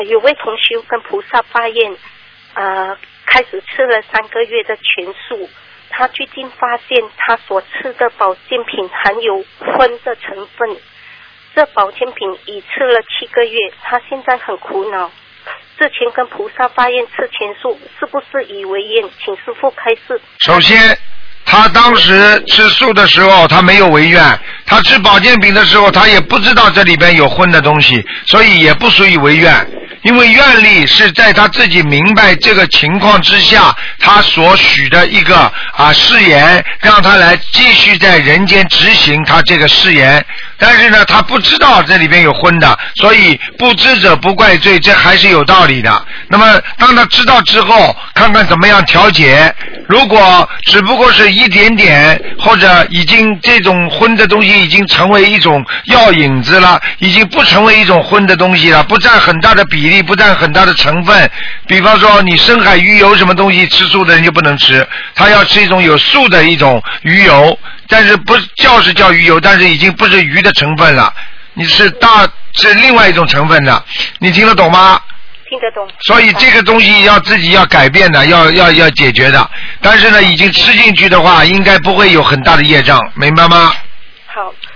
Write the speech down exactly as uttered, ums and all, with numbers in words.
有位同修跟菩萨发愿，呃，开始吃了三个月的全素，他最近发现他所吃的保健品含有荤的成分，这保健品已吃了七个月，他现在很苦恼。之前跟菩萨发愿吃全素，是不是以为愿？请师父开示。 首先他当时吃素的时候他没有违愿，他吃保健品的时候他也不知道这里边有荤的东西，所以也不属于违愿，因为愿力是在他自己明白这个情况之下他所许的一个啊誓言，让他来继续在人间执行他这个誓言，但是呢他不知道这里边有荤的，所以不知者不怪罪，这还是有道理的。那么当他知道之后，看看怎么样调节，如果只不过是一点点，或者已经这种荤的东西已经成为一种药引子了，已经不成为一种荤的东西了，不占很大的比例，不占很大的成分，比方说你深海鱼油什么东西吃素的人就不能吃，他要吃一种有素的一种鱼油，但是不叫是叫鱼油，但是已经不是鱼的成分了，你是大是另外一种成分的，你听得懂吗？ 听得懂。 所以这个东西要自己要改变的，要要要解决的，但是呢已经吃进去的话应该不会有很大的业障，明白吗？ 好，